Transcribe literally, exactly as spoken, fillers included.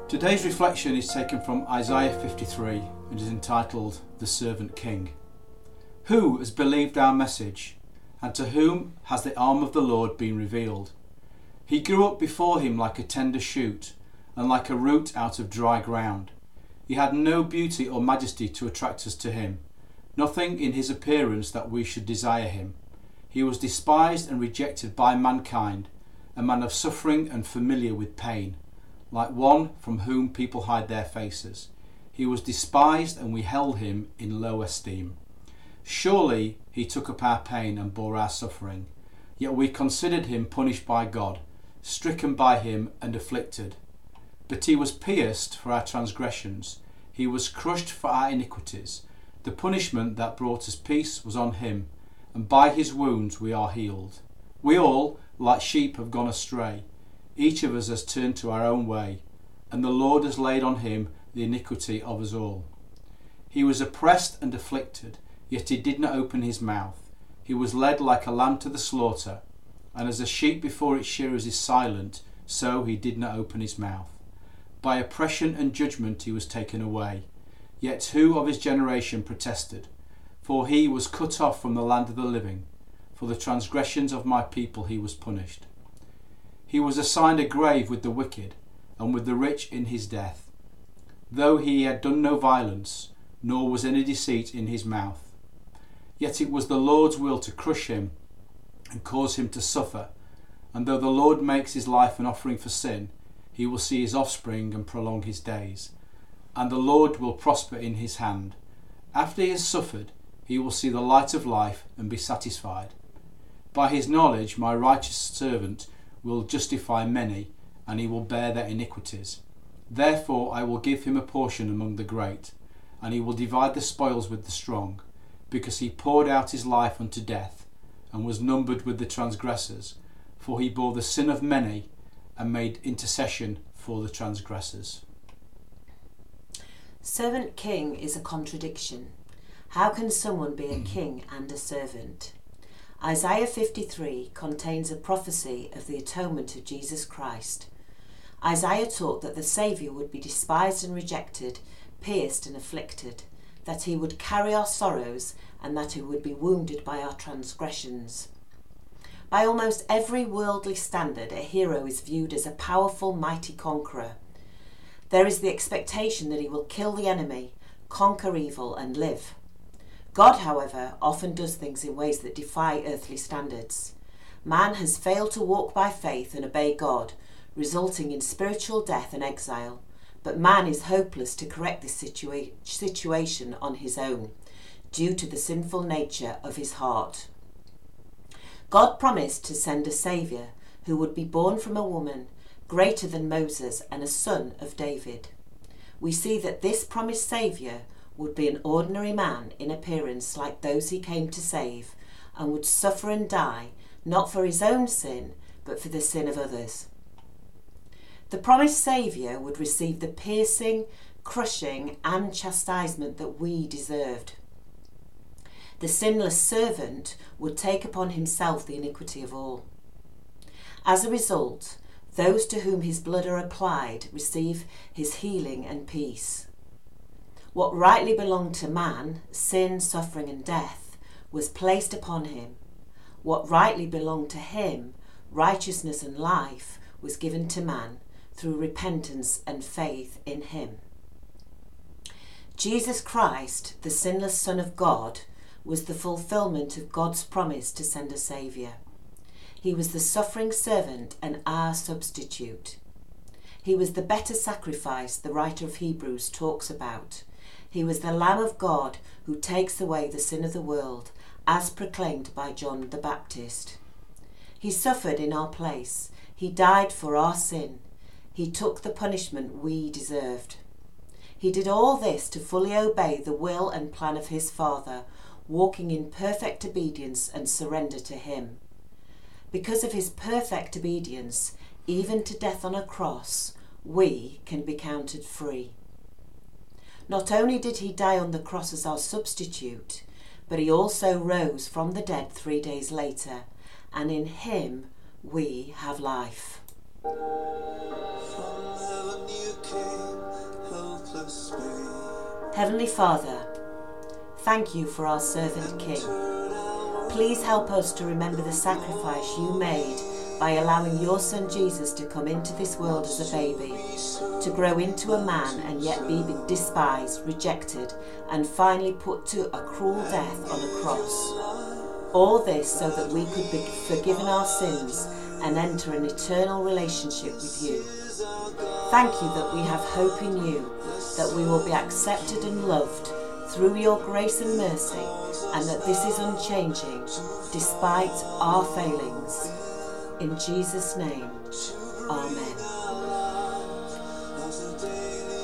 Today's reflection is taken from Isaiah fifty-three and is entitled The Servant King. Who has believed our message, and to whom has the arm of the Lord been revealed? He grew up before him like a tender shoot, and like a root out of dry ground. He had no beauty or majesty to attract us to him, nothing in his appearance that we should desire him. He was despised and rejected by mankind, a man of suffering and familiar with pain, like one from whom people hide their faces. He was despised, and we held him in low esteem. Surely he took up our pain and bore our suffering, yet we considered him punished by God, stricken by him and afflicted. But he was pierced for our transgressions, he was crushed for our iniquities. The punishment that brought us peace was on him, and by his wounds we are healed. We all, like sheep, have gone astray. Each of us has turned to our own way, and the Lord has laid on him the iniquity of us all. He was oppressed and afflicted, yet he did not open his mouth. He was led like a lamb to the slaughter, and as a sheep before its shearers is silent, so he did not open his mouth. By oppression and judgment he was taken away. Yet who of his generation protested? For he was cut off from the land of the living. For the transgressions of my people he was punished. He was assigned a grave with the wicked, and with the rich in his death, though he had done no violence, nor was any deceit in his mouth. Yet it was the Lord's will to crush him and cause him to suffer, and though the Lord makes his life an offering for sin, he will see his offspring and prolong his days, and the Lord will prosper in his hand. After he has suffered, he will see the light of life and be satisfied. By his knowledge my righteous servant will justify many, and he will bear their iniquities. Therefore I will give him a portion among the great, and he will divide the spoils with the strong, because he poured out his life unto death, and was numbered with the transgressors, for he bore the sin of many, and made intercession for the transgressors. Servant king is a contradiction. How can someone be a king and a servant? Isaiah fifty-three contains a prophecy of the atonement of Jesus Christ. Isaiah taught that the Saviour would be despised and rejected, pierced and afflicted, that he would carry our sorrows, and that he would be wounded by our transgressions. By almost every worldly standard, a hero is viewed as a powerful, mighty conqueror. There is the expectation that he will kill the enemy, conquer evil, and live. God, however, often does things in ways that defy earthly standards. Man has failed to walk by faith and obey God, resulting in spiritual death and exile. But man is hopeless to correct this situa- situation on his own, due to the sinful nature of his heart. God promised to send a Saviour who would be born from a woman, greater than Moses and a son of David. We see that this promised Saviour would be an ordinary man in appearance like those he came to save, and would suffer and die, not for his own sin, but for the sin of others. The promised Saviour would receive the piercing, crushing, and chastisement that we deserved. The sinless servant would take upon himself the iniquity of all. As a result, those to whom his blood are applied receive his healing and peace. What rightly belonged to man, sin, suffering and death, was placed upon him. What rightly belonged to him, righteousness and life, was given to man through repentance and faith in him. Jesus Christ, the sinless Son of God, was the fulfillment of God's promise to send a Saviour. He was the suffering servant and our substitute. He was the better sacrifice the writer of Hebrews talks about. He was the Lamb of God who takes away the sin of the world, as proclaimed by John the Baptist. He suffered in our place. He died for our sin. He took the punishment we deserved. He did all this to fully obey the will and plan of his Father, walking in perfect obedience and surrender to him. Because of his perfect obedience, even to death on a cross, we can be counted free. Not only did he die on the cross as our substitute, but he also rose from the dead three days later, and in him we have life. From heaven you Heavenly Father, thank you for our servant King. Please help us to remember the sacrifice you made by allowing your son Jesus to come into this world as a baby, to grow into a man and yet be despised, rejected, and finally put to a cruel death on a cross. All this so that we could be forgiven our sins and enter an eternal relationship with you. Thank you that we have hope in you, that we will be accepted and loved through your grace and mercy, and that this is unchanging despite our failings. In Jesus' name, Amen.